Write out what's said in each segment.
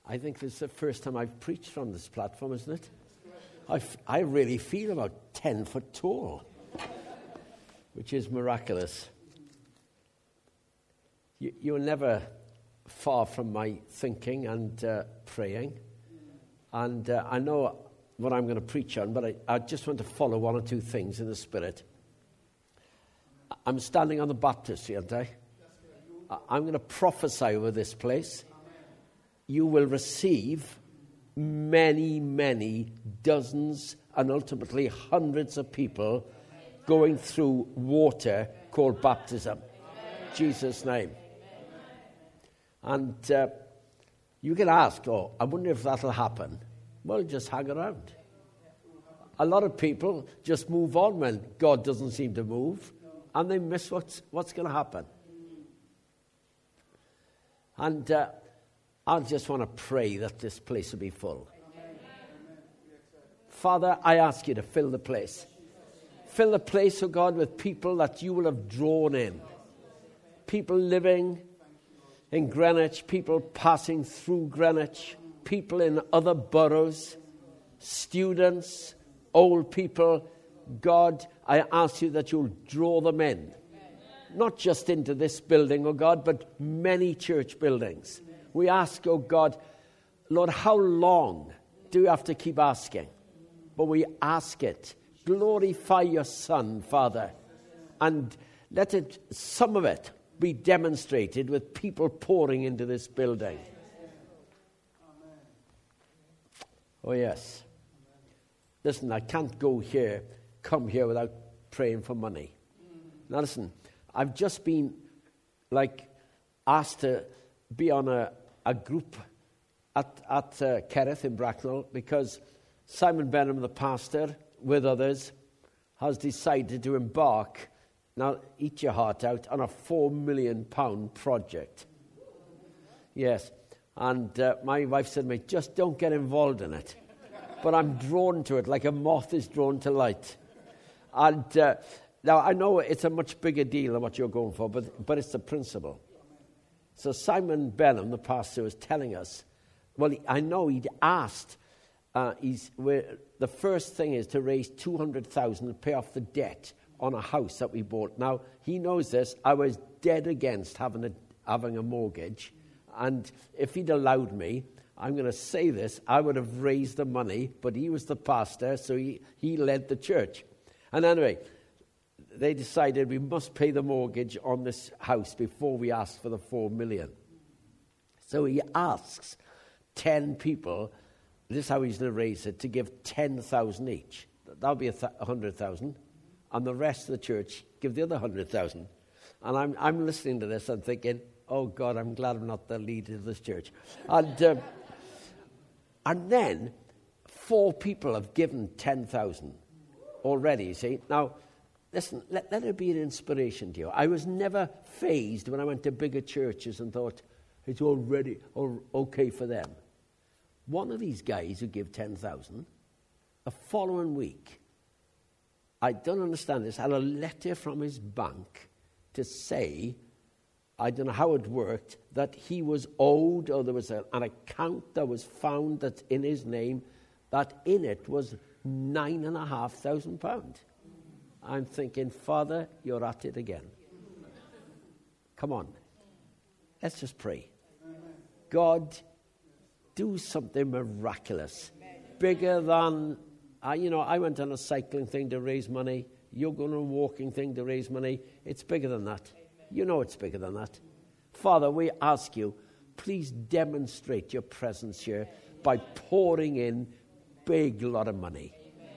I think this is the first time I've preached from this platform, isn't it? I really feel about 10 foot tall, which is miraculous. You're never far from my thinking and praying. And I know what I'm going to preach on, but I just want to follow one or two things in the Spirit. I'm standing on the baptistry, aren't I? I'm going to prophesy over this place. You will receive many, many dozens and ultimately hundreds of people going through water called baptism. In Jesus' name. And you can ask, I wonder if that'll happen. Well, just hang around. A lot of people just move on when God doesn't seem to move, and they miss what's going to happen. And I just want to pray that this place will be full. Father, I ask you to fill the place. Fill the place, oh God, with people that you will have drawn in. People living in Greenwich, people passing through Greenwich, people in other boroughs, students, old people. God, I ask you that you'll draw them in. Not just into this building, oh God, but many church buildings. We ask, oh God, Lord, how long do we have to keep asking? But we ask it. Glorify your Son, Father, and let some of it be demonstrated with people pouring into this building. Oh, yes. Listen, I can't come here without praying for money. Now, listen, I've just been, asked to be on a group at Kerith in Bracknell because Simon Benham, the pastor, with others, has decided to embark, now eat your heart out, on a £4 million project. Yes, and my wife said to me, just don't get involved in it. But I'm drawn to it like a moth is drawn to light. And now I know it's a much bigger deal than what you're going for, but it's the principle. So Simon Benham, the pastor, was telling us, well, I know he'd asked, the first thing is to raise $200,000 to pay off the debt on a house that we bought. Now, he knows this. I was dead against having a mortgage. And if he'd allowed me, I'm going to say this, I would have raised the money, but he was the pastor, so he led the church. And anyway, they decided we must pay the mortgage on this house before we ask for the $4 million. So he asks 10 people, this is how he's going to raise it, to give 10,000 each. That'll be 100,000. And the rest of the church give the other 100,000. And I'm listening to this and thinking, oh God, I'm glad I'm not the leader of this church. And then 4 people have given 10,000 already, you see. Now, listen, let it be an inspiration to you. I was never fazed when I went to bigger churches and thought, it's already okay for them. One of these guys who give 10,000, the following week, I don't understand this, had a letter from his bank to say, I don't know how it worked, that he was owed, or there was an account that was found that's in his name, that in it was £9,500. I'm thinking, Father, you're at it again. Come on. Let's just pray. God, do something miraculous. Bigger than, I went on a cycling thing to raise money. You're going on a walking thing to raise money. It's bigger than that. You know it's bigger than that. Father, we ask you, please demonstrate your presence here by pouring in big lot of money.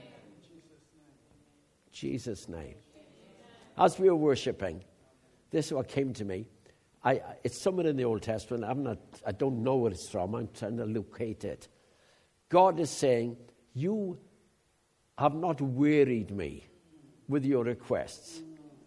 In Jesus' name. As we were worshiping, this is what came to me. It's somewhere in the Old Testament. I don't know where it's from. I'm trying to locate it. God is saying, you have not wearied me with your requests,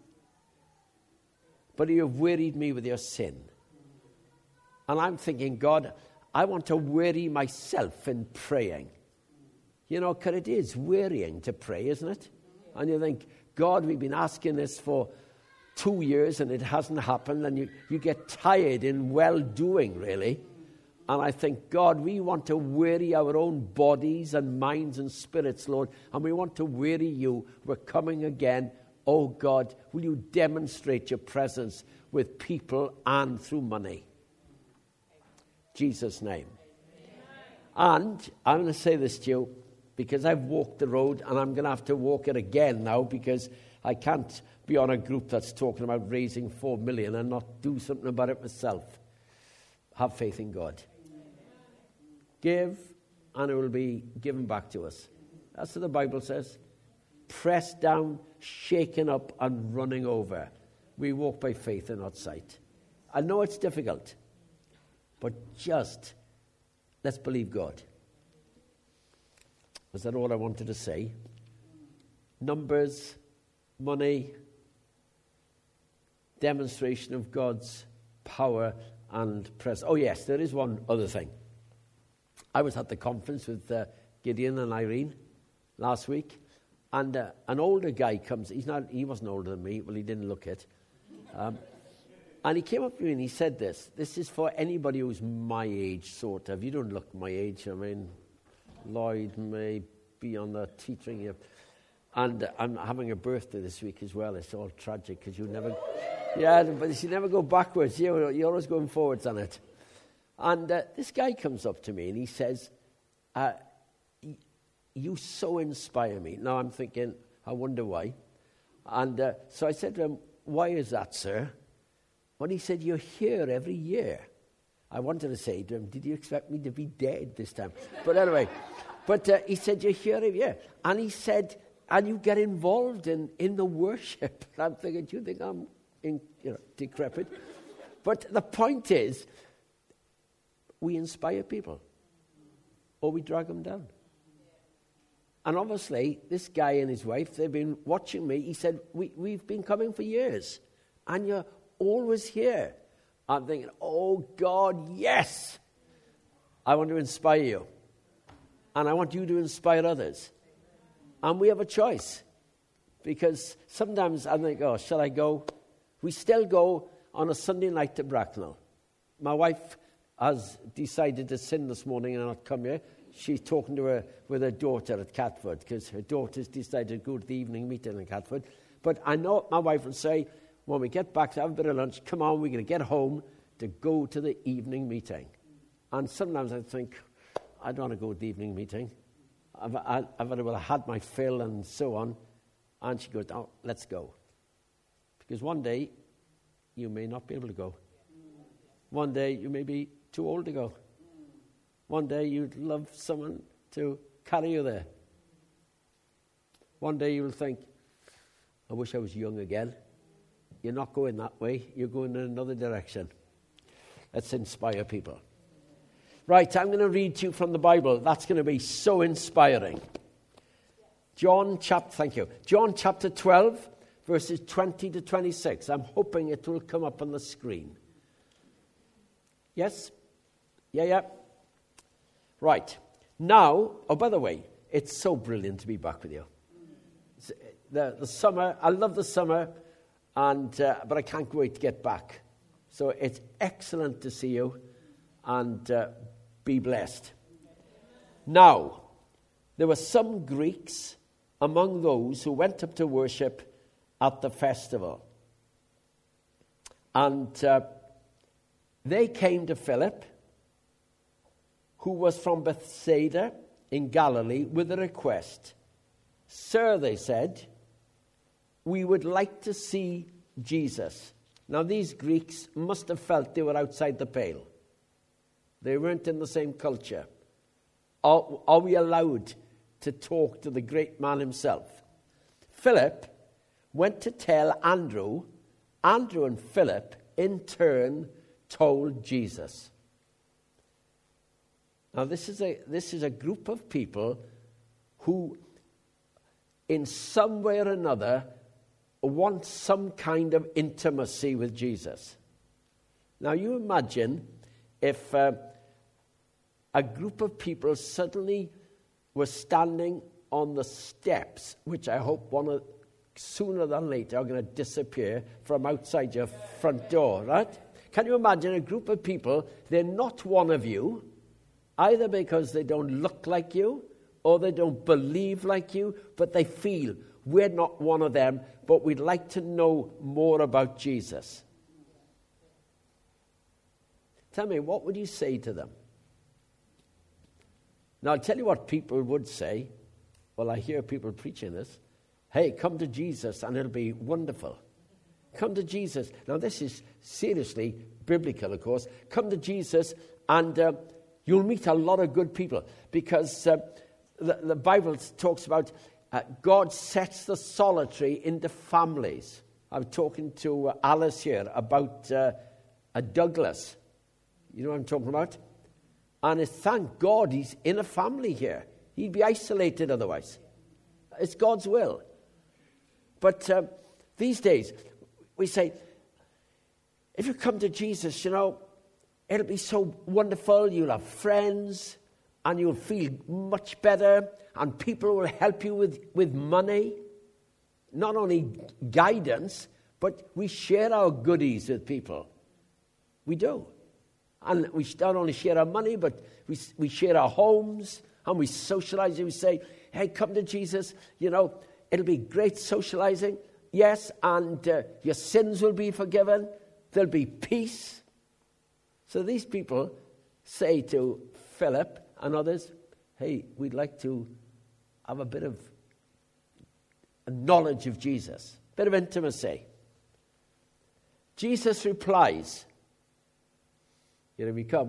but you have wearied me with your sin. And I'm thinking, God, I want to weary myself in praying. Because it is wearying to pray, isn't it? And you think, God, we've been asking this for 2 years and it hasn't happened, and you get tired in well-doing, really. And I think, God, we want to weary our own bodies and minds and spirits, Lord, and we want to weary you. We're coming again. Oh, God, will you demonstrate your presence with people and through money? Jesus' name. And I'm going to say this to you, because I've walked the road, and I'm going to have to walk it again now, because I can't be on a group that's talking about raising 4 million and not do something about it myself. Have faith in God. Give, and it will be given back to us. That's what the Bible says. Pressed down, shaken up, and running over. We walk by faith and not sight. I know it's difficult, but just let's believe God. Was that all I wanted to say? Numbers, money, demonstration of God's power and presence. Oh yes, there is one other thing. I was at the conference with Gideon and Irene last week, and an older guy comes. He wasn't older than me. Well, he didn't look it. And he came up to me and he said this is for anybody who's my age, sort of. You don't look my age. I mean, Lloyd may be on the teetering here. And I'm having a birthday this week as well. It's all tragic because you never... Yeah, but you never go backwards. You're always going forwards on it. And this guy comes up to me and he says, you so inspire me. Now I'm thinking, I wonder why. And so I said to him, why is that, sir? When he said, you're here every year. I wanted to say to him, did you expect me to be dead this time? But anyway, he said, you're here every year. And he said, and you get involved in the worship. And I'm thinking, do you think I'm decrepit? But the point is, we inspire people, or we drag them down. And obviously, this guy and his wife, they've been watching me. He said, we've been coming for years, and you're always here. I'm thinking, oh, God, yes. I want to inspire you, and I want you to inspire others. And we have a choice, because sometimes I think, oh, shall I go? We still go on a Sunday night to Bracknell. My wife has decided to sin this morning and not come here. She's talking to with her daughter at Catford, because her daughter's decided to go to the evening meeting in Catford. But I know my wife will say, when we get back to have a bit of lunch, come on, we're going to get home to go to the evening meeting. And sometimes I think, I don't want to go to the evening meeting. I've had my fill and so on. And she goes, oh, let's go. Because one day, you may not be able to go. One day, you may be too old to go. One day, you'd love someone to carry you there. One day, you'll think, I wish I was young again. You're not going that way. You're going in another direction. Let's inspire people. Right, I'm going to read to you from the Bible. That's going to be so inspiring. John chapter 12, verses 20 to 26. I'm hoping it will come up on the screen. Yes? Yeah. Right. Now, oh, by the way, it's so brilliant to be back with you. The summer, I love the summer, but I can't wait to get back. So it's excellent to see you, and be blessed. Now, there were some Greeks among those who went up to worship at the festival. And they came to Philip, who was from Bethsaida in Galilee, with a request. Sir, they said, we would like to see Jesus. Now, these Greeks must have felt they were outside the pale. They weren't in the same culture. Are we allowed to talk to the great man himself? Philip went to tell Andrew. Andrew and Philip, in turn, told Jesus. Now, this is a group of people who, in some way or another, want some kind of intimacy with Jesus. Now, you imagine if a group of people suddenly were standing on the steps, which I hope sooner than later are going to disappear from outside your front door, right? Can you imagine a group of people, they're not one of you, either because they don't look like you or they don't believe like you, but they feel we're not one of them, but we'd like to know more about Jesus. Tell me, what would you say to them? Now, I'll tell you what people would say. Well, I hear people preaching this. Hey, come to Jesus and it'll be wonderful. Come to Jesus. Now, this is seriously biblical, of course. Come to Jesus and you'll meet a lot of good people, because the Bible talks about God sets the solitary into families. I was talking to Alice here about a Douglas. You know what I'm talking about? And it's, thank God he's in a family here. He'd be isolated otherwise. It's God's will. But these days, we say, if you come to Jesus, you know, it'll be so wonderful. You'll have friends, and you'll feel much better, and people will help you with money. Not only guidance, but we share our goodies with people. We do. And we not only share our money, but we share our homes, and we socialize. We say, hey, come to Jesus. You know, it'll be great socializing. Yes, and your sins will be forgiven. There'll be peace. So these people say to Philip and others, hey, we'd like to have a bit of a knowledge of Jesus, a bit of intimacy. Jesus replies, here we come.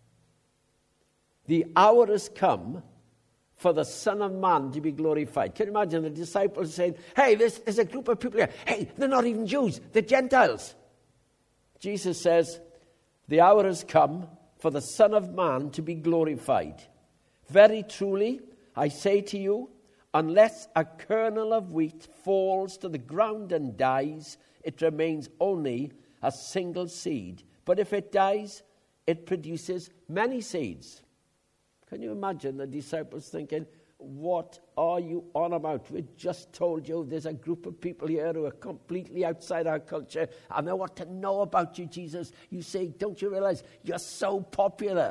The hour has come for the Son of Man to be glorified. Can you imagine the disciples saying, hey, there's a group of people here. Hey, they're not even Jews, they're Gentiles. Jesus says, the hour has come for the Son of Man to be glorified. Very truly, I say to you, unless a kernel of wheat falls to the ground and dies, it remains only a single seed. But if it dies, it produces many seeds. Can you imagine the disciples thinking, what are you on about? We just told you there's a group of people here who are completely outside our culture, and they want to know about you, Jesus. You say, don't you realize you're so popular?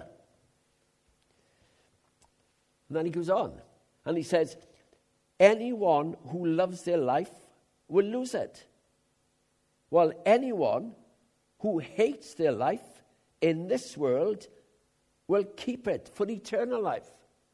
And then he goes on, and he says, anyone who loves their life will lose it, while anyone who hates their life in this world will keep it for eternal life.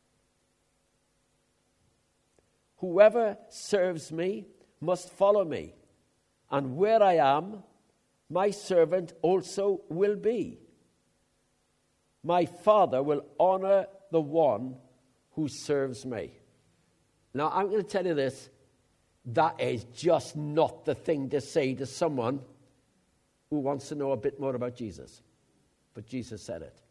Whoever serves me must follow me, and where I am, my servant also will be. My Father will honor the one who serves me. Now, I'm going to tell you this. That is just not the thing to say to someone who wants to know a bit more about Jesus. But Jesus said it.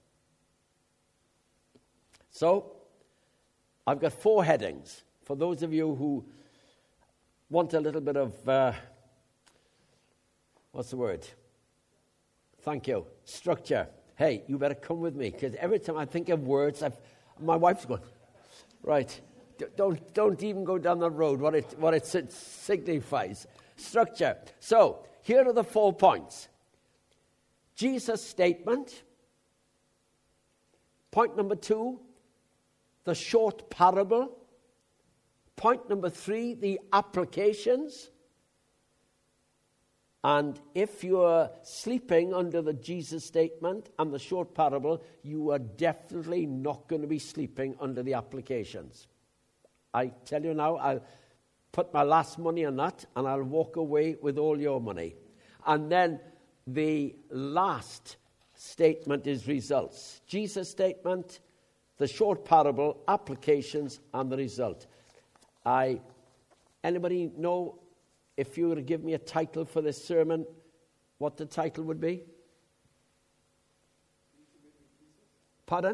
So, I've got 4 headings. For those of you who want a little bit of, what's the word? Thank you. Structure. Hey, you better come with me, because every time I think of words, my wife's going, right, don't even go down that road, what it signifies. Structure. So, here are the 4 points. Jesus' statement. Point number 2, the short parable. Point number 3, the applications. And if you are sleeping under the Jesus statement and the short parable, you are definitely not going to be sleeping under the applications. I tell you now, I'll put my last money on that, and I'll walk away with all your money. And then the last statement is results. Jesus statement, the short parable, applications, and the result. Anybody know, if you were to give me a title for this sermon, what the title would be? Pardon?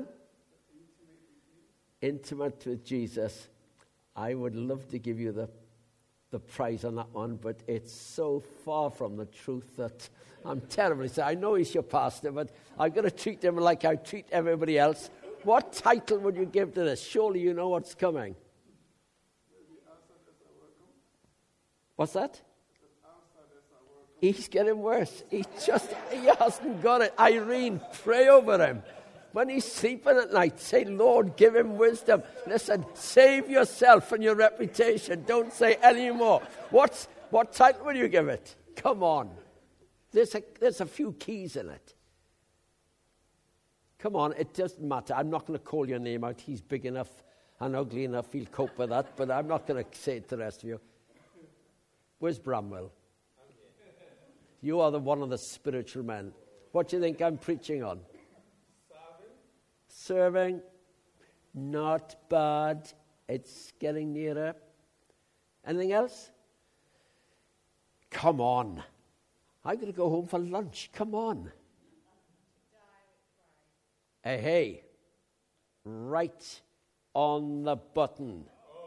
Intimate with Jesus. I would love to give you the prize on that one, but it's so far from the truth that I'm terribly sorry. I know he's your pastor, but I've got to treat him like I treat everybody else. What title would you give to this? Surely you know what's coming. What's that? He's getting worse. He hasn't got it. Irene, pray over him. When he's sleeping at night, say, Lord, give him wisdom. Listen, save yourself and your reputation. Don't say any more. What title will you give it? Come on. There's a few keys in it. Come on, it doesn't matter. I'm not going to call your name out. He's big enough and ugly enough. He'll cope with that. But I'm not going to say it to the rest of you. Where's Bramwell? You are one of the spiritual men. What do you think I'm preaching on? Serving. Not bad. It's getting nearer. Anything else? Come on. I'm going to go home for lunch. Come on. Hey. Right on the button.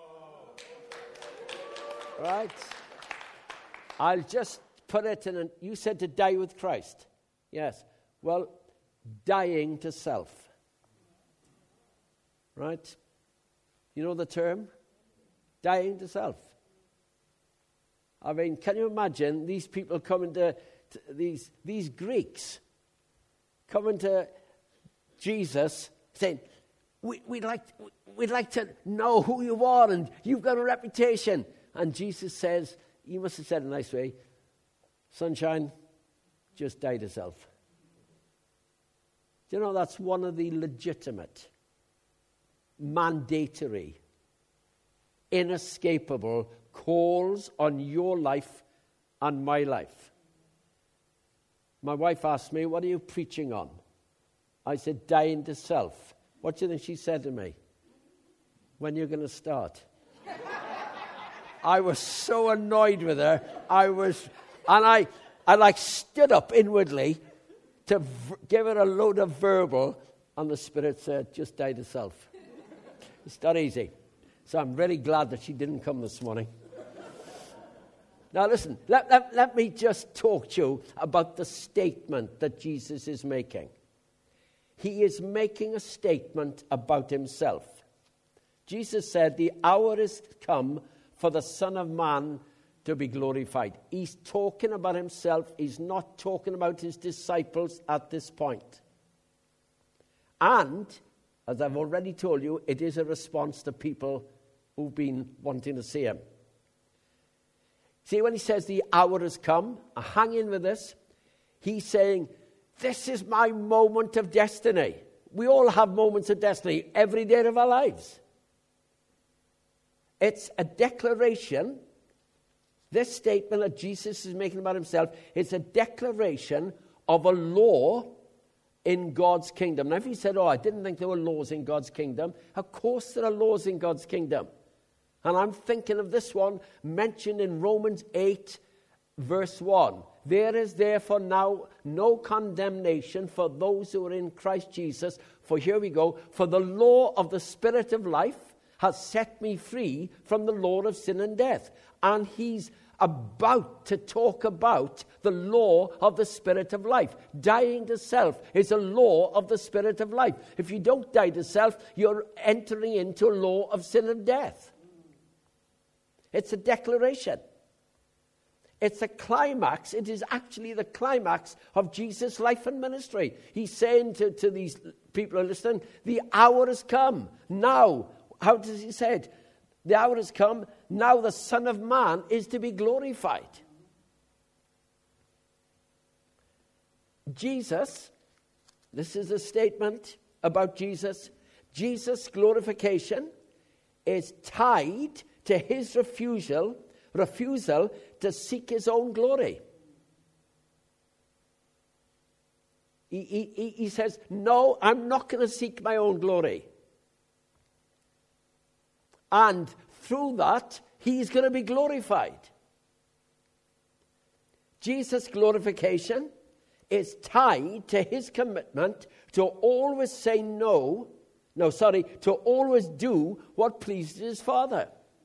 Right. I'll just put it in. You said to die with Christ. Yes. Well, dying to self. Right? You know the term? Dying to self. I mean, can you imagine these people coming to these Greeks coming to Jesus saying, we'd like to know who you are and you've got a reputation. And Jesus says, he must have said it in a nice way, sunshine, just die to self. Do you know that's one of the legitimate, mandatory, inescapable calls on your life and my life? My wife asked me, what are you preaching on? I said, dying to self. What do you think she said to me? When you're going to start? I was so annoyed with her. I stood up inwardly to give her a load of verbal, and the Spirit said, just die to self. It's not easy. So I'm really glad that she didn't come this morning. Now listen, let me just talk to you about the statement that Jesus is making. He is making a statement about himself. Jesus said, the hour is come for the Son of Man to be glorified. He's talking about himself. He's not talking about his disciples at this point. And, as I've already told you, it is a response to people who've been wanting to see him. See, when he says the hour has come, hang in with this, he's saying, this is my moment of destiny. We all have moments of destiny every day of our lives. It's a declaration. This statement that Jesus is making about himself, it's a declaration of a law in God's kingdom. Now, if he said, I didn't think there were laws in God's kingdom, of course there are laws in God's kingdom. And I'm thinking of this one mentioned in Romans 8, verse 1. There is therefore now no condemnation for those who are in Christ Jesus. For here we go. For the law of the Spirit of life has set me free from the law of sin and death. And he's about to talk about the law of the Spirit of life. Dying to self is a law of the Spirit of life. If you don't die to self, you're entering into a law of sin and death. It's a declaration. It's a climax. It is actually the climax of Jesus' life and ministry. He's saying to these people who are listening, the hour has come. Now, how does he say it? The hour has come. Now the Son of Man is to be glorified. Jesus, this is a statement about Jesus. Jesus' glorification is tied to his refusal to seek his own glory. He says, no, I'm not going to seek my own glory. And through that, he's going to be glorified. Jesus' glorification is tied to his commitment to always say to always do what pleases his Father.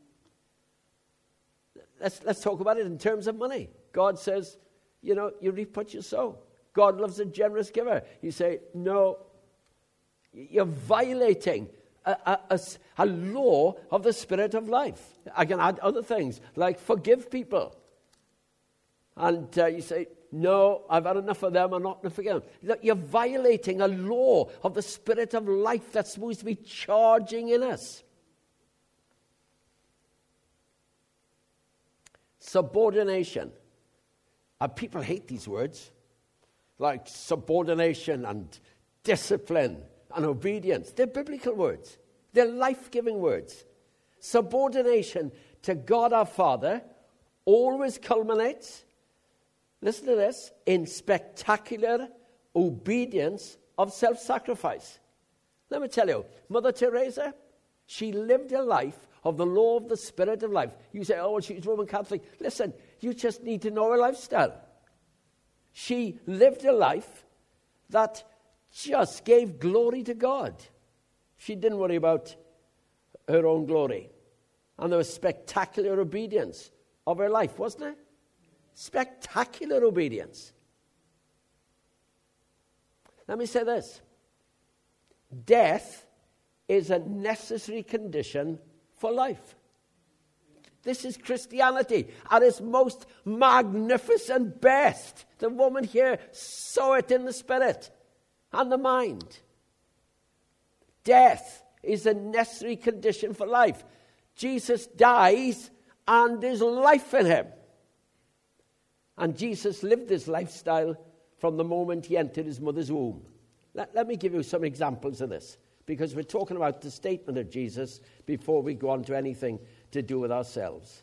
Let's talk about it in terms of money. God says, you reap what you sow. God loves a generous giver. You say, no, you're violating a law of the Spirit of life. I can add other things, like forgive people. And you say, no, I've had enough of them, I'm not going to forgive them. Look, you're violating a law of the Spirit of life that's supposed to be charging in us. Subordination. People hate these words, like subordination and discipline and obedience. They're biblical words. They're life-giving words. Subordination to God our Father always culminates, listen to this, in spectacular obedience of self-sacrifice. Let me tell you, Mother Teresa, she lived a life of the law of the Spirit of life. You say, oh, well, she's Roman Catholic. Listen, you just need to know her lifestyle. She lived a life that just gave glory to God. She didn't worry about her own glory. And there was spectacular obedience of her life, wasn't there? Spectacular obedience. Let me say this. Death is a necessary condition for life. This is Christianity at its most magnificent best. The woman here saw it in the spirit and the mind. Death is a necessary condition for life. Jesus dies and there's life in him. And Jesus lived this lifestyle from the moment he entered his mother's womb. Let me give you some examples of this, because we're talking about the statement of Jesus before we go on to anything to do with ourselves.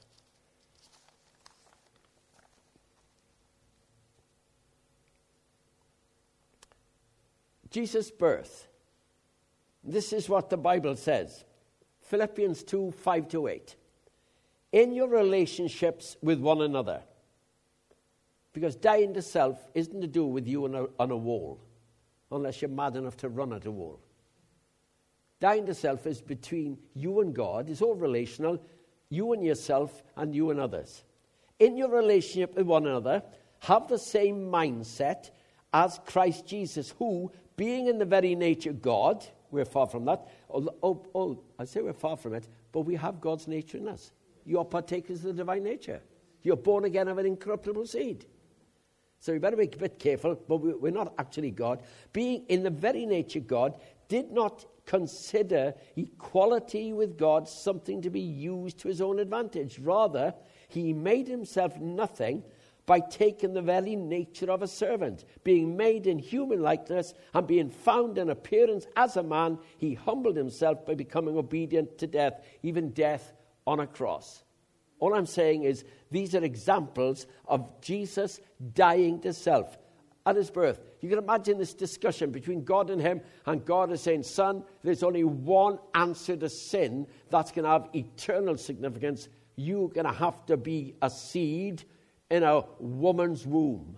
Jesus' birth. This is what the Bible says. Philippians 2, 5-8. In your relationships with one another. Because dying to self isn't to do with you on a wall, unless you're mad enough to run at a wall. Dying to self is between you and God. It's all relational. You and yourself and you and others. In your relationship with one another, have the same mindset as Christ Jesus, who, being in the very nature God, we're far from that. I say we're far from it, but we have God's nature in us. You are partakers of the divine nature. You're born again of an incorruptible seed. So we better be a bit careful, but we're not actually God. Being in the very nature God, did not consider equality with God something to be used to his own advantage. Rather, he made himself nothing by taking the very nature of a servant. Being made in human likeness and being found in appearance as a man, he humbled himself by becoming obedient to death, even death on a cross. All I'm saying is these are examples of Jesus dying to self at his birth. You can imagine this discussion between God and him, and God is saying, son, there's only one answer to sin that's going to have eternal significance. You're going to have to be a seed in a woman's womb.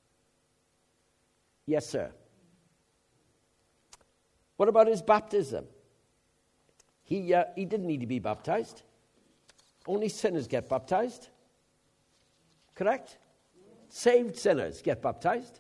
Yes, sir. What about his baptism? He didn't need to be baptized. Only sinners get baptized. Correct? Saved sinners get baptized.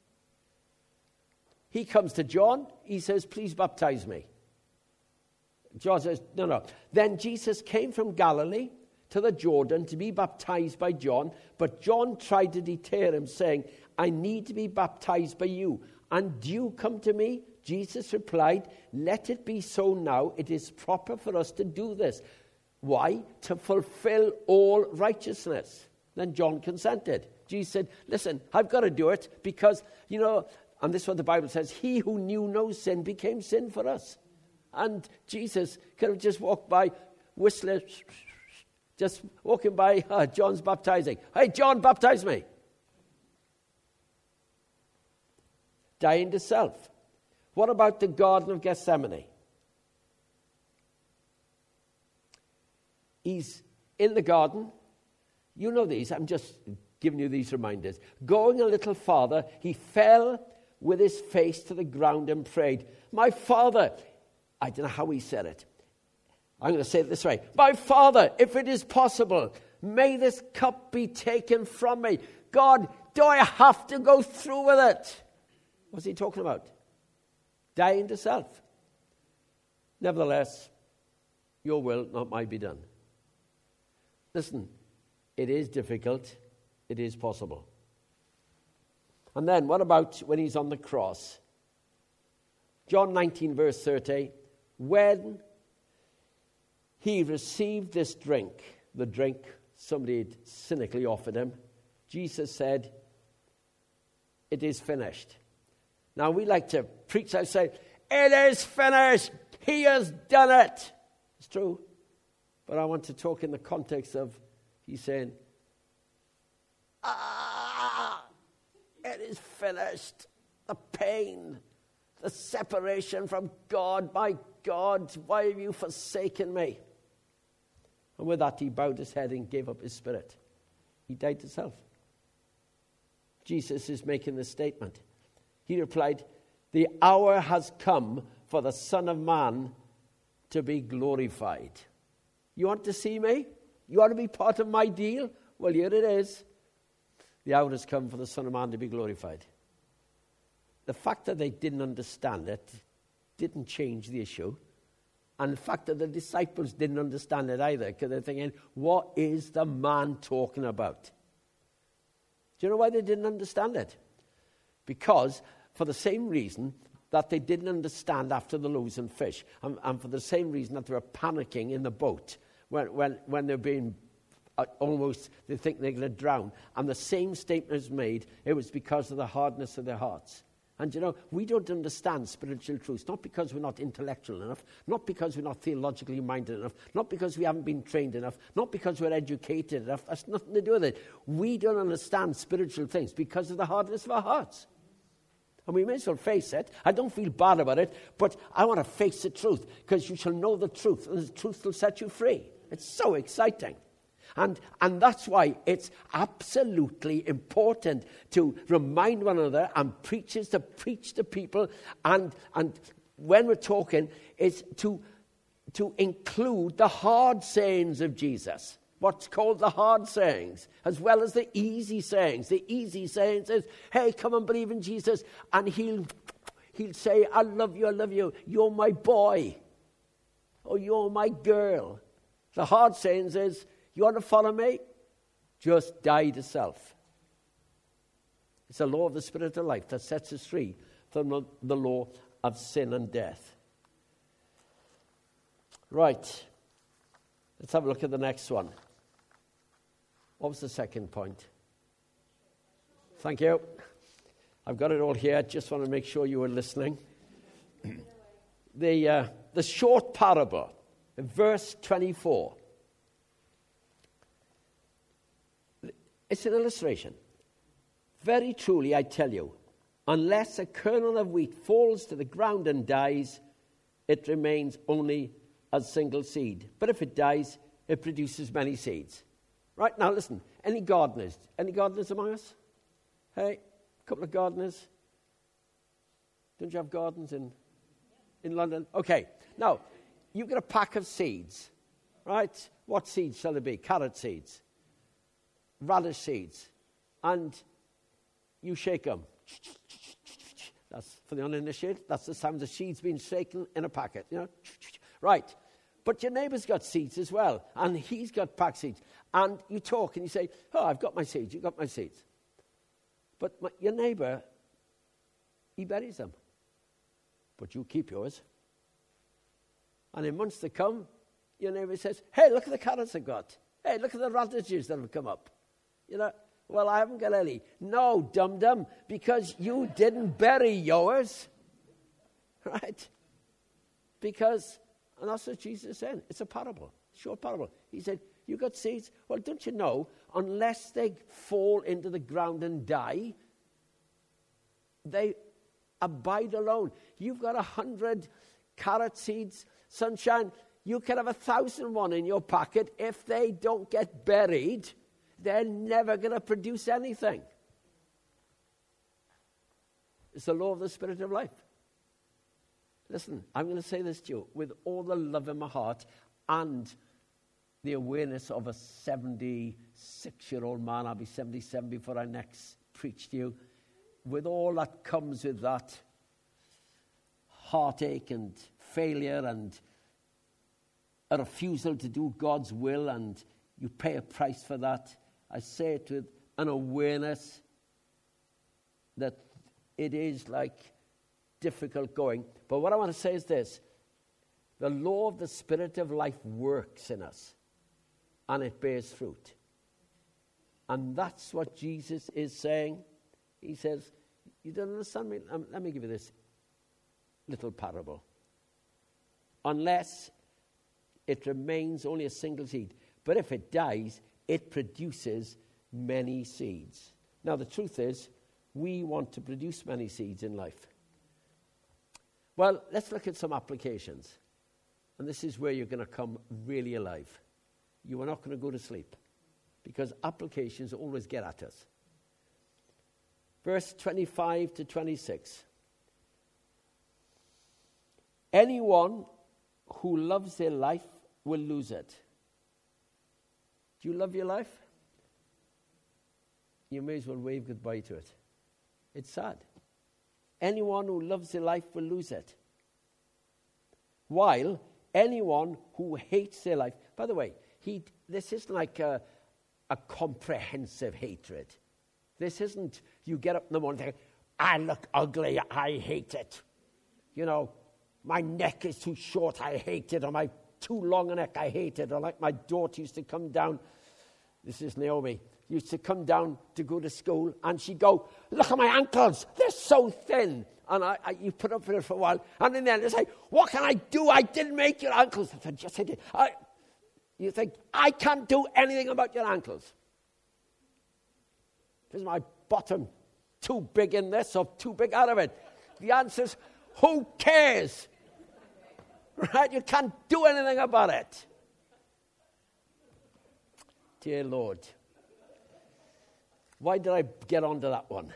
He comes to John. He says, please baptize me. John says, no. Then Jesus came from Galilee to the Jordan to be baptized by John. But John tried to deter him, saying, I need to be baptized by you. And do you come to me? Jesus replied, let it be so now. It is proper for us to do this. Why? To fulfill all righteousness. Then John consented. Jesus said, listen, I've got to do it because, and this is what the Bible says, he who knew no sin became sin for us. And Jesus could have just walked by, whistling, just walking by, John's baptizing. Hey, John, baptize me. Dying to self. What about the Garden of Gethsemane? He's in the garden. You know these. I'm just giving you these reminders. Going a little farther, he fell with his face to the ground and prayed, my Father, I don't know how he said it. I'm going to say it this way. My Father, if it is possible, may this cup be taken from me. God, do I have to go through with it? What's he talking about? Dying to self. Nevertheless, your will, not mine, be done. Listen, it is difficult It is possible. And then what about when he's on the cross? John 19, verse 30. When he received this drink, the drink somebody had cynically offered him, Jesus said, it is finished. Now we like to preach and say, it is finished. He has done it. It's true. But I want to talk in the context of, he's saying, it is finished. The pain, the separation from God. My God, why have you forsaken me? And with that, he bowed his head and gave up his spirit. He died to self. Jesus is making this statement. He replied, the hour has come for the Son of Man to be glorified. You want to see me? You want to be part of my deal? Well, here it is. The hour has come for the Son of Man to be glorified. The fact that they didn't understand it didn't change the issue. And the fact that the disciples didn't understand it either, because they're thinking, what is the man talking about? Do you know why they didn't understand it? Because for the same reason that they didn't understand after the loaves and fish, and for the same reason that they were panicking in the boat when they're being almost, they think they're going to drown. And the same statement is made, it was because of the hardness of their hearts. And you know, we don't understand spiritual truths, not because we're not intellectual enough, not because we're not theologically minded enough, not because we haven't been trained enough, not because we're educated enough. That's nothing to do with it. We don't understand spiritual things because of the hardness of our hearts. And we may as well face it. I don't feel bad about it, but I want to face the truth, because you shall know the truth, and the truth will set you free. It's so exciting. And that's why it's absolutely important to remind one another and preachers to preach to people. And when we're talking, is to include the hard sayings of Jesus. What's called the hard sayings, as well as the easy sayings. The easy sayings is, hey, come and believe in Jesus. And he'll say, I love you, you're my boy. Or you're my girl. The hard sayings is, you want to follow me? Just die to self. It's the law of the Spirit of life that sets us free from the law of sin and death. Right. Let's have a look at the next one. What was the second point? Thank you. I've got it all here. Just want to make sure you were listening. The short parable, verse 24. It's an illustration. Very truly, I tell you, unless a kernel of wheat falls to the ground and dies, it remains only a single seed. But if it dies, it produces many seeds. Right, now listen, any gardeners? Any gardeners among us? Hey, a couple of gardeners? Don't you have gardens in London? Okay, now, you've got a pack of seeds, right? What seeds shall it be? Carrot seeds. Radish seeds, and you shake them. That's for the uninitiated. That's the sound of seeds being shaken in a packet. You know, right? But your neighbour's got seeds as well, and he's got pack seeds. And you talk and you say, "Oh, I've got my seeds. You've got my seeds." But your neighbour, he buries them. But you keep yours. And in months to come, your neighbour says, "Hey, look at the carrots I've got. Hey, look at the radishes that have come up." You know, well, I haven't got any. No, dum-dum, because you didn't bury yours. Right? Because, and that's what Jesus said. It's a parable, short parable. He said, you got seeds? Well, don't you know, unless they fall into the ground and die, they abide alone. You've got 100 carrot seeds, sunshine. You can have 1,001 in your pocket. If they don't get buried, they're never going to produce anything. It's the law of the Spirit of life. Listen, I'm going to say this to you with all the love in my heart and the awareness of a 76-year-old man. I'll be 77 before I next preach to you. With all that comes with that heartache and failure and a refusal to do God's will, and you pay a price for that. I say it with an awareness that it is like difficult going. But what I want to say is this. The law of the Spirit of life works in us, and it bears fruit. And that's what Jesus is saying. He says, you don't understand me? Let me give you this little parable. Unless it remains only a single seed. But if it dies, it produces many seeds. Now, the truth is, we want to produce many seeds in life. Well, let's look at some applications. And this is where you're going to come really alive. You are not going to go to sleep, because applications always get at us. Verse 25 to 26. Anyone who loves their life will lose it. Do you love your life? You may as well wave goodbye to it. It's sad. Anyone who loves their life will lose it. While anyone who hates their life, by the way, this isn't like a comprehensive hatred. This isn't you get up in the morning and think, I look ugly, I hate it. You know, my neck is too short, I hate it. Or my too long a neck, I hate it. Or like my daughter used to come down, this is Naomi, used to come down to go to school, and she'd go, look at my ankles, they're so thin. And you put up with it for a while, and in the end they say, what can I do? I didn't make your ankles. I said, yes, I did. You think, I can't do anything about your ankles. Is my bottom too big in this or too big out of it? The answer is, who cares? Right? You can't do anything about it. Dear Lord. Why did I get onto that one?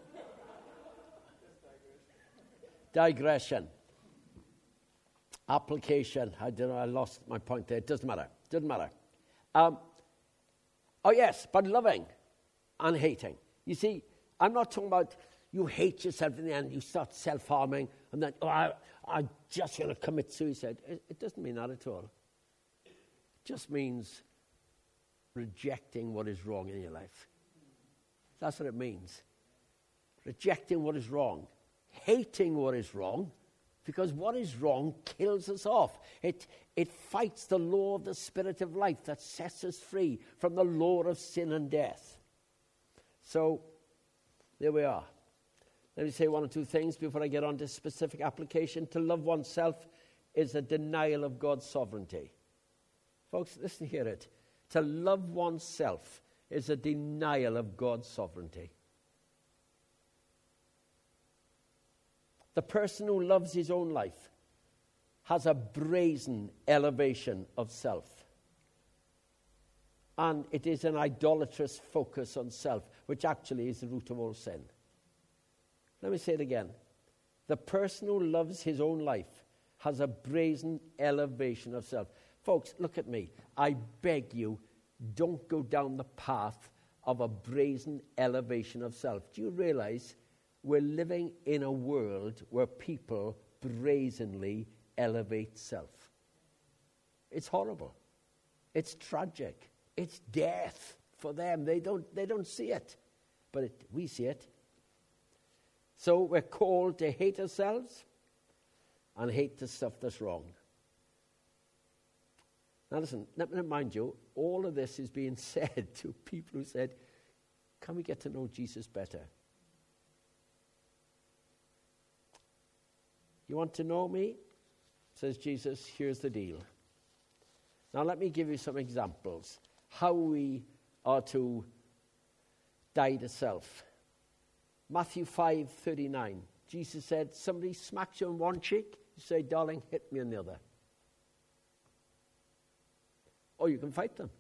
Digression. Application. I don't know, I lost my point there. It doesn't matter. Oh yes, but loving and hating. You see, I'm not talking about you hate yourself in the end, you start self-harming, and then, I'm just going to commit suicide. It doesn't mean that at all. It just means rejecting what is wrong in your life. That's what it means. Rejecting what is wrong. Hating what is wrong, because what is wrong kills us off. It fights the law of the Spirit of life that sets us free from the law of sin and death. So, there we are. Let me say one or two things before I get on to specific application. To love oneself is a denial of God's sovereignty. Folks, listen, hear it. To love oneself is a denial of God's sovereignty. The person who loves his own life has a brazen elevation of self. And it is an idolatrous focus on self, which actually is the root of all sin. Let me say it again. The person who loves his own life has a brazen elevation of self. Folks, look at me. I beg you, don't go down the path of a brazen elevation of self. Do you realize we're living in a world where people brazenly elevate self? It's horrible. It's tragic. It's death for them. They don't see it, but we see it. So we're called to hate ourselves and hate the stuff that's wrong. Now listen, let me remind you, all of this is being said to people who said, can we get to know Jesus better? You want to know me? Says Jesus, here's the deal. Now let me give you some examples. How we are to die to self. Matthew 5:39. Jesus said, somebody smacks you on one cheek, you say, darling, hit me on the other. Or you can fight them.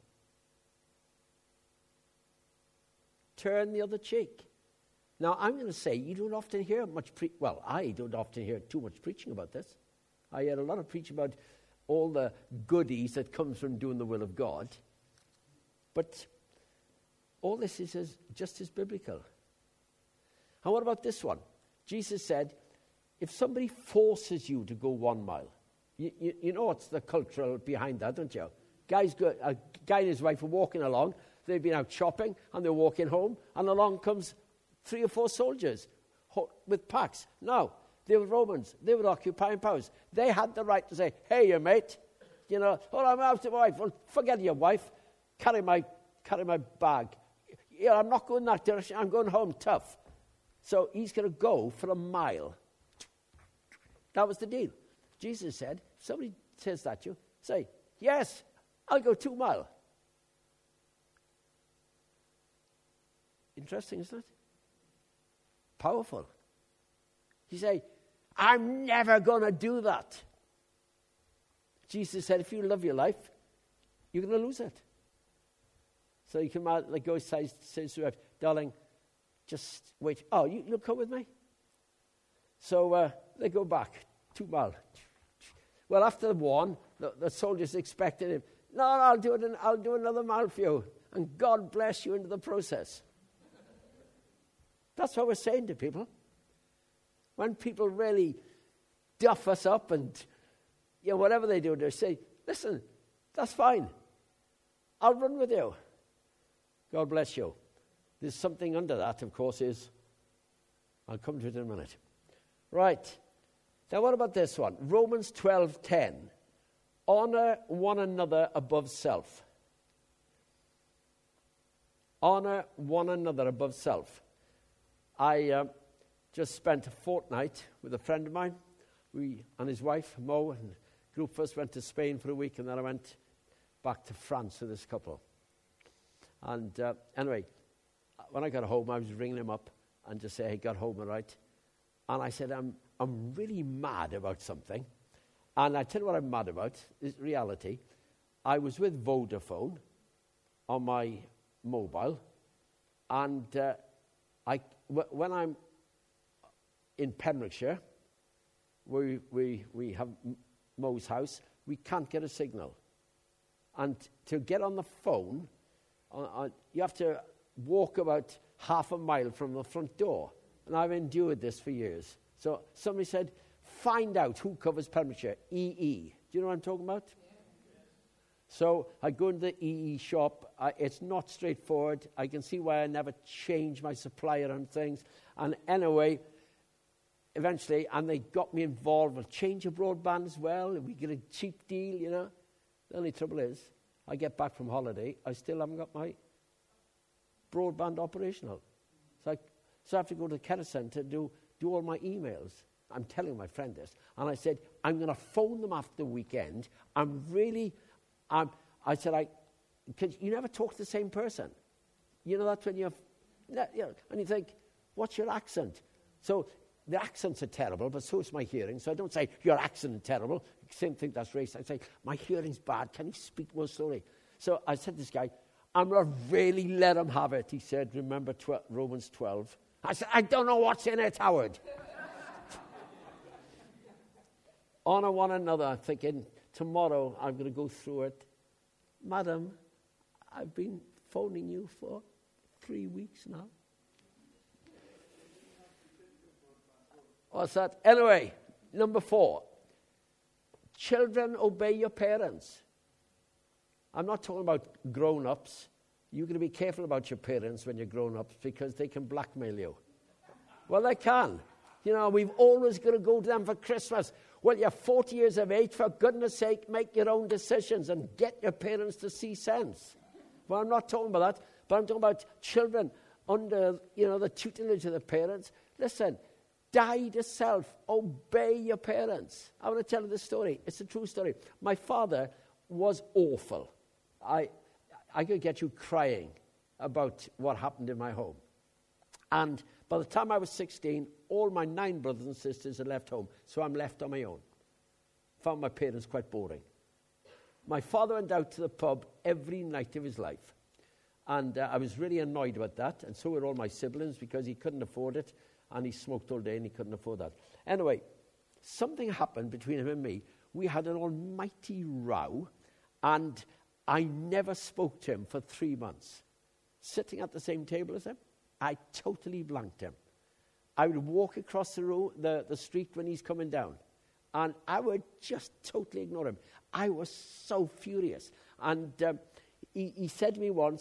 Turn the other cheek. Now, I'm going to say, you don't often hear much I don't often hear too much preaching about this. I hear a lot of preaching about all the goodies that comes from doing the will of God. But all this is just as biblical. And what about this one? Jesus said, if somebody forces you to go 1 mile, you know what's the cultural behind that, don't you? A guy and his wife are walking along, They've been out shopping, and they're walking home, and along comes 3 or 4 soldiers with packs. No, they were Romans. They were occupying powers. They had the right to say, hey, you mate, I'm after my wife. Well, forget your wife. Carry my bag. I'm not going that direction. I'm going home tough. So he's going to go for a mile. That was the deal. Jesus said, if somebody says that to you, say, yes, I'll go 2 miles. Interesting, isn't it? Powerful. You say, I'm never going to do that. Jesus said, if you love your life, you're going to lose it. So you can go says to his wife, darling, just wait. Oh, you'll come with me? So they go back 2 miles. Well, after the one, the soldiers expected him. No, I'll do another mile for you. And God bless you into the process. That's what we're saying to people. When people really duff us up and whatever they do, they say, listen, that's fine. I'll run with you. God bless you. There's something under that, of course, I'll come to it in a minute. Right. Now, what about this one? Romans 12:10. Honor one another above self. Honor one another above self. I just spent a fortnight with a friend of mine. We and his wife, Mo, and a group of us went to Spain for a week, and then I went back to France with this couple. And anyway, when I got home, I was ringing him up and just say, hey, got home all right? And I said, I'm really mad about something. And I tell you what I'm mad about, is reality. I was with Vodafone on my mobile, and when I'm in Pembrokeshire, we have Mo's house, we can't get a signal. And to get on the phone, you have to walk about half a mile from the front door. And I've endured this for years. So somebody said, find out who covers Pembrokeshire, EE. Do you know what I'm talking about? Yeah. So I go into the EE shop. It's not straightforward. I can see why I never change my supplier and things. And anyway, eventually, and they got me involved with change of broadband as well. And we get a cheap deal, The only trouble is, I get back from holiday, I still haven't got my broadband operational. So I have to go to the care centre to do all my emails. I'm telling my friend this. And I said, I'm going to phone them after the weekend. I said, because you never talk to the same person. That's when and you think, what's your accent? So the accents are terrible, but so is my hearing. So I don't say, your accent is terrible. Same thing, that's racist. I say, my hearing's bad. Can you speak more slowly? So I said to this guy, I'm going to really let him have it. He said, remember Romans 12. I said, I don't know what's in it, Howard. Honor one another. I'm thinking, tomorrow I'm going to go through it. Madam, I've been phoning you for 3 weeks now. What's that? Anyway, number 4. Children, obey your parents. I'm not talking about grown-ups. You're going to be careful about your parents when you're grown-ups because they can blackmail you. Well, they can. We've always got to go to them for Christmas. Well, you're 40 years of age. For goodness sake, make your own decisions and get your parents to see sense. Well, I'm not talking about that, but I'm talking about children under, the tutelage of the parents. Listen, die to self. Obey your parents. I want to tell you this story. It's a true story. My father was awful. I could get you crying about what happened in my home. And by the time I was 16, all my 9 brothers and sisters had left home, so I'm left on my own. Found my parents quite boring. My father went out to the pub every night of his life. And I was really annoyed about that, and so were all my siblings, because he couldn't afford it, and he smoked all day and he couldn't afford that. Anyway, something happened between him and me. We had an almighty row, and I never spoke to him for 3 months. Sitting at the same table as him, I totally blanked him. I would walk across the street when he's coming down, and I would just totally ignore him. I was so furious. And he said to me once,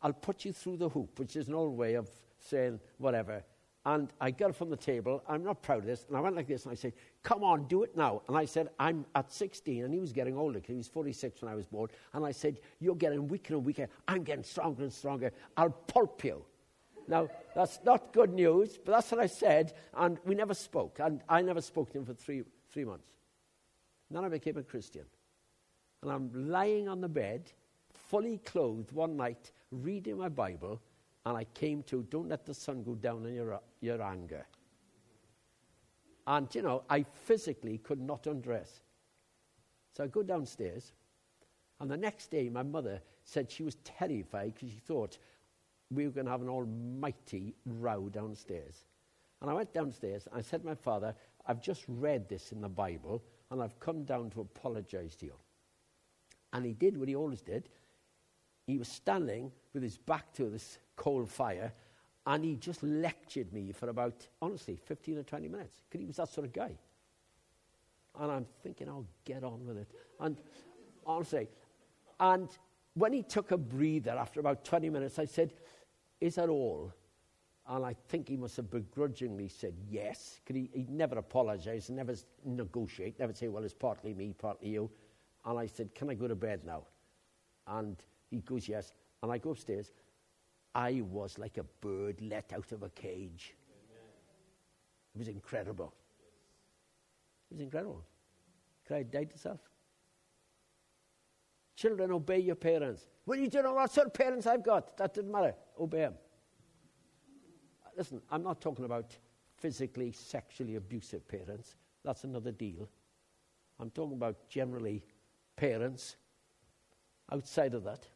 I'll put you through the hoop, which is an old way of saying whatever. And I got it from the table. I'm not proud of this. And I went like this, and I said, come on, do it now. And I said, I'm at 16, and he was getting older, because he was 46 when I was born. And I said, you're getting weaker and weaker. I'm getting stronger and stronger. I'll pulp you. Now, that's not good news, but that's what I said, and we never spoke. And I never spoke to him for three months. And then I became a Christian. And I'm lying on the bed, fully clothed one night, reading my Bible, and I came to, don't let the sun go down on your anger. And, I physically could not undress. So I go downstairs, and the next day my mother said she was terrified because she thought we were going to have an almighty row downstairs. And I went downstairs, and I said to my father, I've just read this in the Bible, and I've come down to apologize to you. And he did what he always did. He was standing with his back to this coal fire, and he just lectured me for about, honestly, 15 or 20 minutes, because he was that sort of guy. And I'm thinking, I'll get on with it. And honestly, and when he took a breather after about 20 minutes, I said, is that all? And I think he must have begrudgingly said yes, because he'd never apologize, never negotiate, never say, well, it's partly me, partly you. And I said, can I go to bed now? And he goes, yes. And I go upstairs. I was like a bird let out of a cage. Amen. It was incredible. It was incredible. Cried, died to self. Children, obey your parents. Well, you don't know what sort of parents I've got. That doesn't matter. Obey them. Listen, I'm not talking about physically, sexually abusive parents. That's another deal. I'm talking about generally parents outside of that.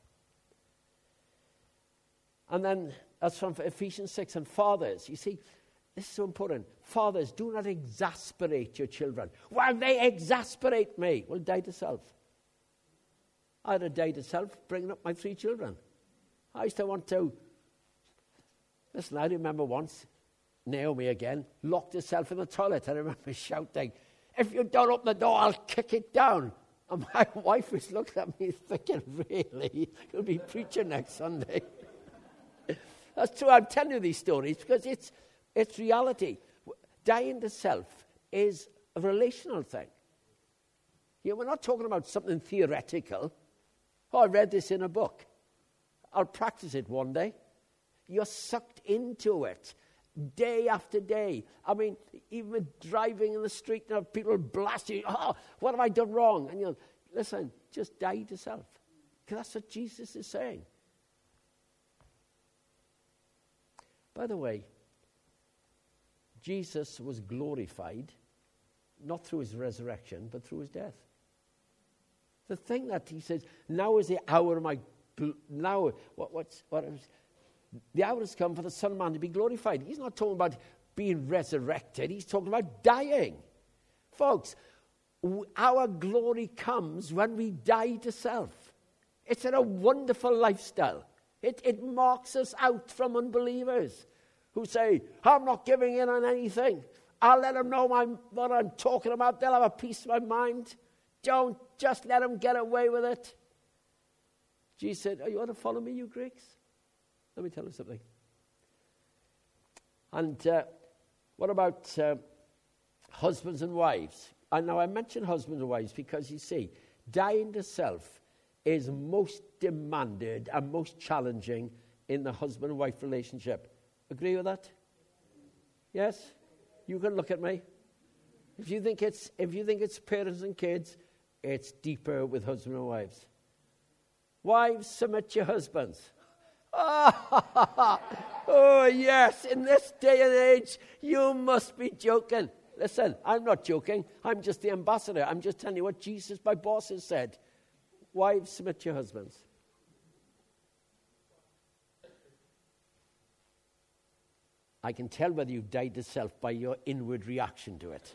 And then that's from Ephesians 6. And fathers, you see, this is so important. Fathers, do not exasperate your children. Well, they exasperate me. Well, die to self. I had a die to self bringing up my 3 children. I used to want to. Listen, I remember once, Naomi again, locked herself in the toilet. I remember shouting, if you don't open the door, I'll kick it down. And my wife was looking at me thinking, really? You'll be preaching next Sunday. That's true. I'm telling you these stories because it's reality. Dying to self is a relational thing. We're not talking about something theoretical. Oh, I read this in a book. I'll practice it one day. You're sucked into it day after day. I mean, even with driving in the street, people blast you. Oh, what have I done wrong? And listen, just die to self. Because that's what Jesus is saying. By the way, Jesus was glorified, not through his resurrection, but through his death. The thing that he says, now is the hour of my... Now, the hour has come for the Son of Man to be glorified. He's not talking about being resurrected. He's talking about dying. Folks, our glory comes when we die to self. It's a wonderful lifestyle. It marks us out from unbelievers who say, I'm not giving in on anything. I'll let them know what I'm talking about. They'll have a peace of my mind. Don't just let them get away with it. Jesus said, you want to follow me, you Greeks? Let me tell you something. And what about husbands and wives? And now I mention husbands and wives because, you see, dying to self is most demanded and most challenging in the husband and wife relationship. Agree with that? Yes? You can look at me. If you think it's parents and kids, it's deeper with husband and wives. Wives, submit your husbands. Oh, yes, in this day and age, you must be joking. Listen, I'm not joking. I'm just the ambassador. I'm just telling you what Jesus, my boss, has said. Wives, submit your husbands. I can tell whether you've died to self by your inward reaction to it.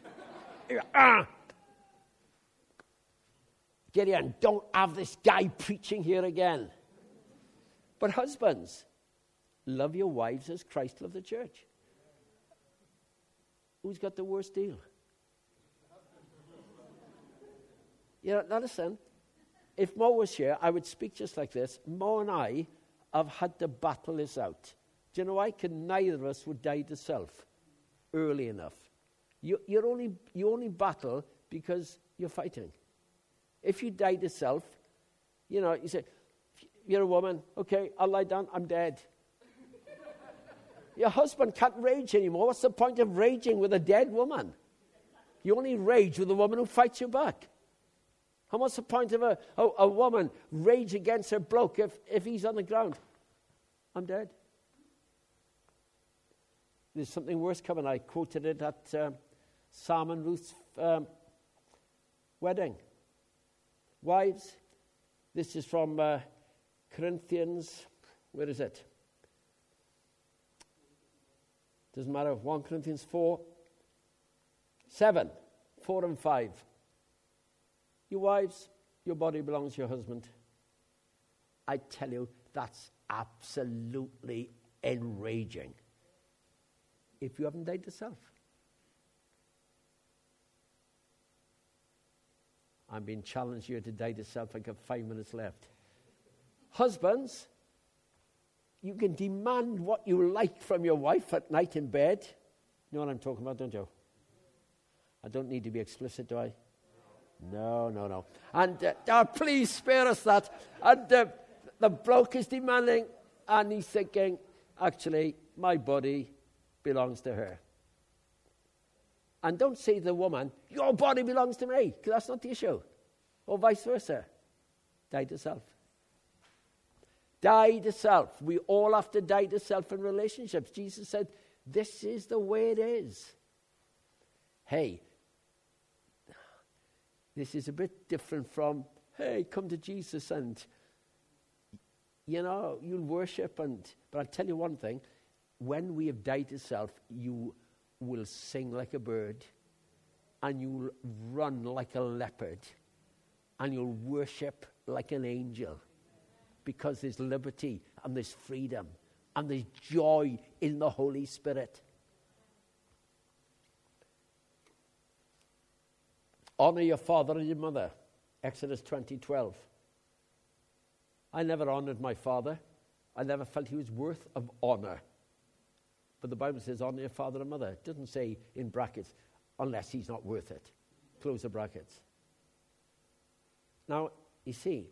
Gideon, don't have this guy preaching here again. But husbands, love your wives as Christ loved the church. Who's got the worst deal? Now listen, if Mo was here, I would speak just like this. Mo and I have had to battle this out. Do you know why? Because neither of us would die to self early enough. You only battle because you're fighting. If you die to self, you say, you're a woman, okay, I'll lie down, I'm dead. Your husband can't rage anymore. What's the point of raging with a dead woman? You only rage with a woman who fights you back. And what's the point of a woman rage against her bloke if he's on the ground? I'm dead. There's something worse coming. I quoted it at Sam and Ruth's wedding. Wives, this is from Corinthians, where is it? Doesn't matter, 1 Corinthians 4, 7, 4 and 5. You wives, your body belongs to your husband. I tell you, that's absolutely enraging. If you haven't died to self. I'm being challenged here to die to self. I've got 5 minutes left. Husbands, you can demand what you like from your wife at night in bed. You know what I'm talking about, don't you? I don't need to be explicit, do I? No. And please spare us that. And the bloke is demanding, and he's thinking, actually, my body belongs to her. And don't say to the woman, your body belongs to me, because that's not the issue. Or vice versa. Die to self. Die to self. We all have to die to self in relationships. Jesus said, this is the way it is. Hey, this is a bit different from, hey, come to Jesus and, you'll worship. But I'll tell you one thing. When we have died to self, you will sing like a bird, and you'll run like a leopard, and you'll worship like an angel. Because there's liberty and there's freedom and there's joy in the Holy Spirit. Honor your father and your mother. Exodus 20:12. I never honored my father. I never felt he was worth of honor. But the Bible says honor your father and mother. It doesn't say in brackets, unless he's not worth it. Close the brackets. Now, you see,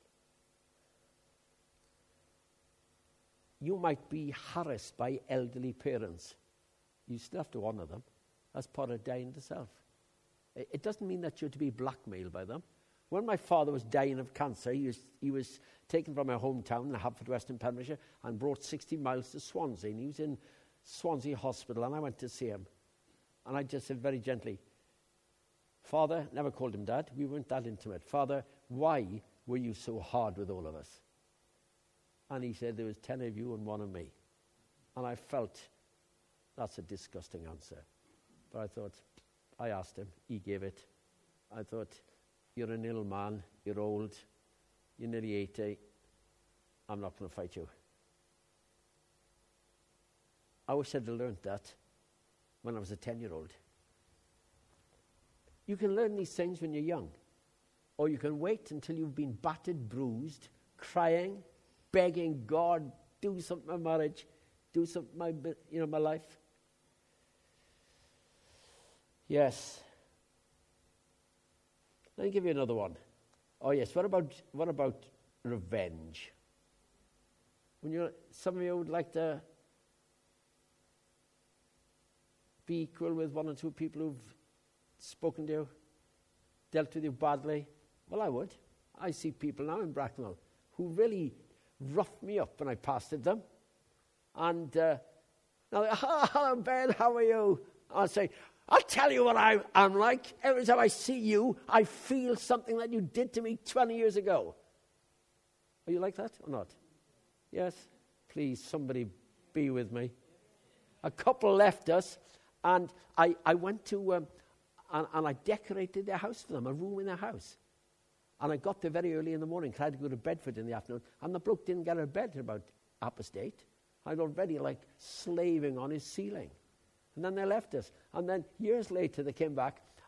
you might be harassed by elderly parents. You still have to honor them. That's part of dying to self. It doesn't mean that you're to be blackmailed by them. When my father was dying of cancer, he was taken from my hometown in Haverfordwest in Pembrokeshire and brought 60 miles to Swansea. And he was in Swansea Hospital, and I went to see him. And I just said very gently, Father, never called him Dad, we weren't that intimate. Father, why were you so hard with all of us? And he said, there was 10 of you and 1 of me. And I felt, that's a disgusting answer. But I thought, I asked him, he gave it. I thought, you're an ill man, you're old, you're nearly 80, I'm not going to fight you. I wish I'd have learned that when I was a 10-year-old. You can learn these things when you're young. Or you can wait until you've been battered, bruised, crying, begging God, do something in my marriage, do something in my life. Yes. Let me give you another one. Oh yes, what about revenge? Some of you would like to be equal with 1 or 2 people who've spoken to you, dealt with you badly. Well, I would. I see people now in Bracknell who really roughed me up when I pastored them. And now, hello, Ben, how are you? I'll say, I'll tell you what I'm like. Every time I see you, I feel something that you did to me 20 years ago. Are you like that or not? Yes? Please, somebody be with me. A couple left us, and I went to, and I decorated their house for them, a room in their house. And I got there very early in the morning, because I had to go to Bedford in the afternoon, and the bloke didn't get out of bed till about 8:30. I'd already slaving on his ceiling. And then they left us. And then years later they came back,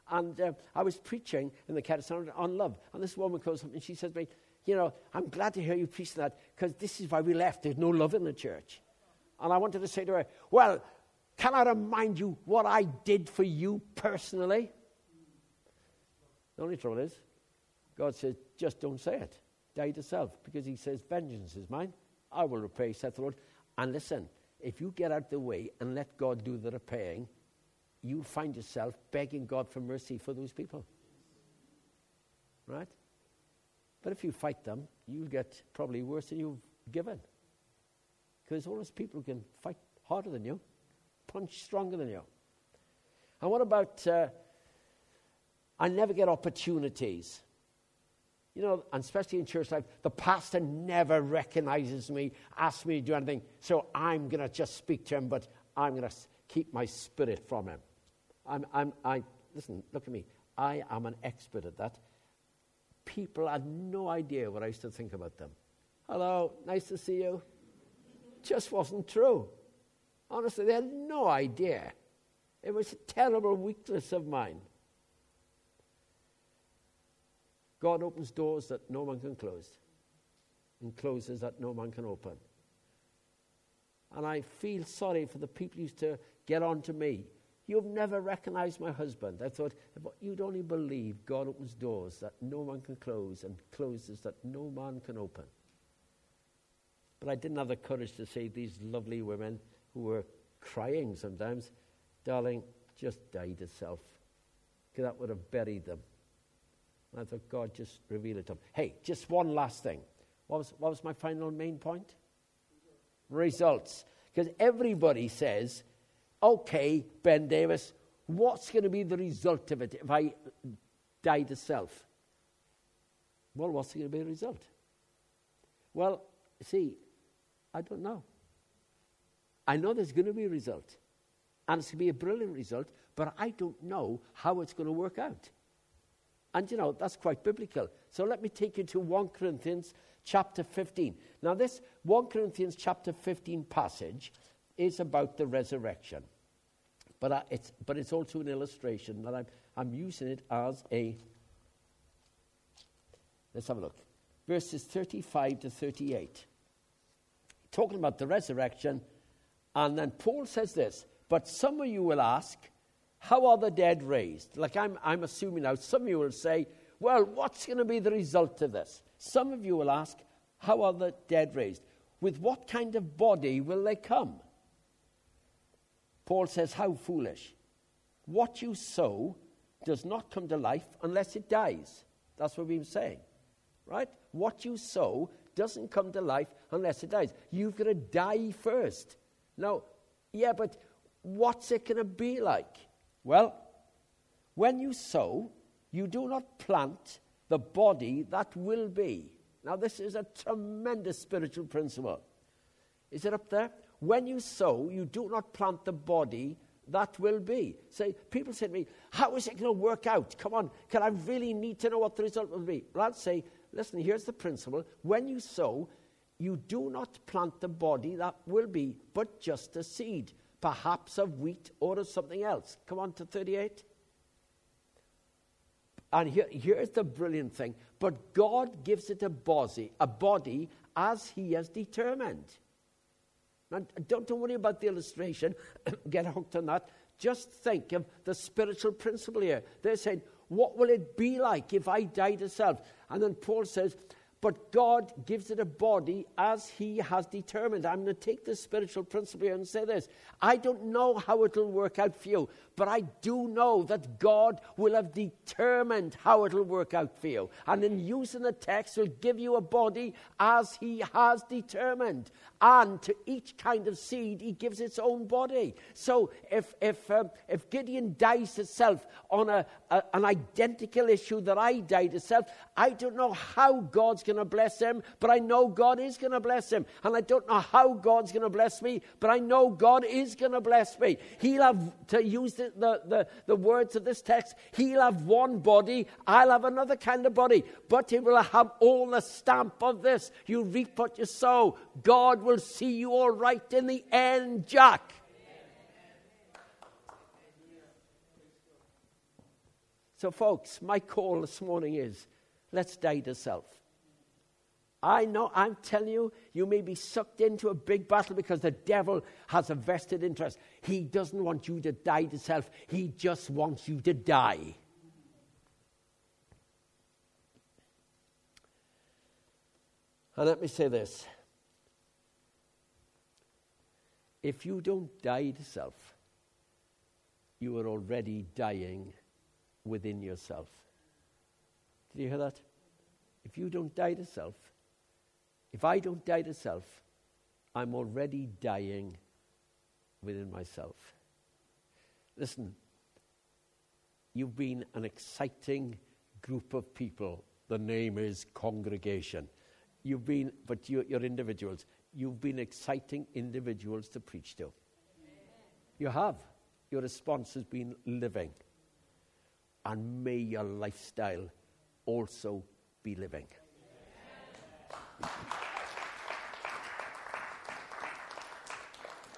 And I was preaching in the catechism on love. And this woman comes up and she says to me, I'm glad to hear you preach that, because this is why we left. There's no love in the church. And I wanted to say to her, well, can I remind you what I did for you personally? The only trouble is, God says, just don't say it. Die to self. Because he says, vengeance is mine. I will repay, saith the Lord. And listen, if you get out the way and let God do the repaying, you'll find yourself begging God for mercy for those people. Right? But if you fight them, you'll get probably worse than you've given. Because all those people can fight harder than you, punch stronger than you. And what about, I never get opportunities. And especially in church life, the pastor never recognizes me, asks me to do anything, so I'm going to just speak to him, but I'm going to keep my spirit from him. Listen, look at me. I am an expert at that. People had no idea what I used to think about them. Hello, nice to see you. Just wasn't true. Honestly, they had no idea. It was a terrible weakness of mine. God opens doors that no man can close, and closes that no man can open. And I feel sorry for the people who used to get on to me. You've never recognized my husband. I thought, if you'd only believe God opens doors that no man can close and closes that no man can open. But I didn't have the courage to say to these lovely women who were crying sometimes, darling, just die to self. Because that would have buried them. And I thought, God, just reveal it to them. Hey, just one last thing. What was my final main point? Results. Because everybody says, okay, Ben Davis, what's going to be the result of it if I die to self? Well, what's going to be the result? Well, see, I don't know. I know there's going to be a result. And it's going to be a brilliant result, but I don't know how it's going to work out. And, that's quite biblical. So let me take you to 1 Corinthians chapter 15. Now, this 1 Corinthians chapter 15 passage is about the resurrection. But it's also an illustration that I'm using it as a... Let's have a look. Verses 35 to 38. Talking about the resurrection. And then Paul says this, but some of you will ask, how are the dead raised? Like I'm assuming now, some of you will say, well, what's going to be the result of this? Some of you will ask, how are the dead raised? With what kind of body will they come? Paul says, how foolish. What you sow does not come to life unless it dies. That's what we've been saying, right? What you sow doesn't come to life unless it dies. You've got to die first. Now, yeah, but what's it going to be like? Well, when you sow, you do not plant the body that will be. Now, this is a tremendous spiritual principle. Is it up there? When you sow, you do not plant the body that will be. So people say to me, how is it going to work out? Come on, can I really need to know what the result will be? Well, I'd say, listen, here's the principle. When you sow, you do not plant the body that will be, but just a seed, perhaps of wheat or of something else. Come on to 38. And here's the brilliant thing. But God gives it a body as he has determined. Now, don't worry about the illustration. Get hooked on that. Just think of the spiritual principle here. They're saying, what will it be like if I die to self? And then Paul says, but God gives it a body as he has determined. I'm going to take this spiritual principle here and say this. I don't know how it will work out for you, but I do know that God will have determined how it will work out for you. And in using the text, will give you a body as he has determined. And to each kind of seed, he gives its own body. So if Gideon dies to self on an identical issue that I died to self, I don't know how God's going to bless him, but I know God is going to bless him. And I don't know how God's going to bless me, but I know God is going to bless me. He'll have, to use the words of this text, he'll have one body, I'll have another kind of body, but he will have all the stamp of this. You reap what you sow. God will see you all right in the end, Jack. So, folks, my call this morning is, let's die to self. I know, I'm telling you, you may be sucked into a big battle because the devil has a vested interest. He doesn't want you to die to self. He just wants you to die. And let me say this. If you don't die to self, you are already dying within yourself. Did you hear that? If you don't die to self, if I don't die to self, I'm already dying within myself. Listen, you've been an exciting group of people. The name is congregation. But you're individuals. You've been exciting individuals to preach to. You have. Your response has been living. And may your lifestyle also be living.